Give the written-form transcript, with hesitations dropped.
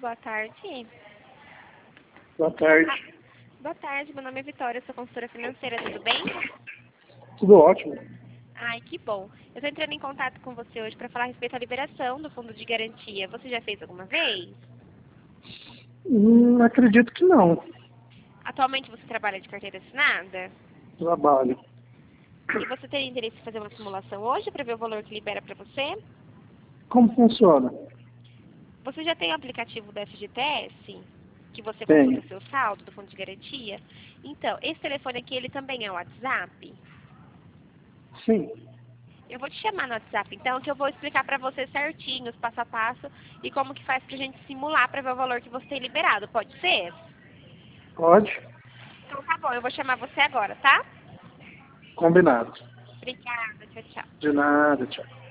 boa tarde. Boa tarde. Boa tarde, meu nome é Vitória, eu sou consultora financeira, tudo bem? Tudo ótimo. Ai, que bom. Eu estou entrando em contato com você hoje para falar a respeito da liberação do fundo de garantia. Você já fez alguma vez? Acredito que não. Atualmente você trabalha de carteira assinada? Trabalho. E você teria interesse em fazer uma simulação hoje para ver o valor que libera para você? Como funciona? Você já tem o aplicativo da FGTS? Que você consulta Tenho. seu saldo do fundo de garantia? Então, esse telefone aqui, ele também é o WhatsApp? Sim. Eu vou te chamar no WhatsApp, então, que eu vou explicar para você certinho os passo a passo e como que faz pra gente simular para ver o valor que você tem liberado. Pode ser? Pode? Então tá bom, eu vou chamar você agora, tá? Combinado. Obrigada, tchau, tchau. De nada, tchau.